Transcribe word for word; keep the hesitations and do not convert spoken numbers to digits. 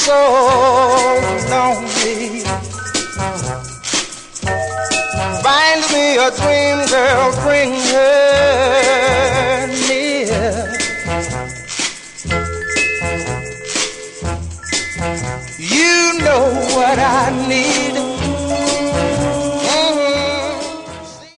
so lonely. Find me a dream girl, bring her near. You know what I need.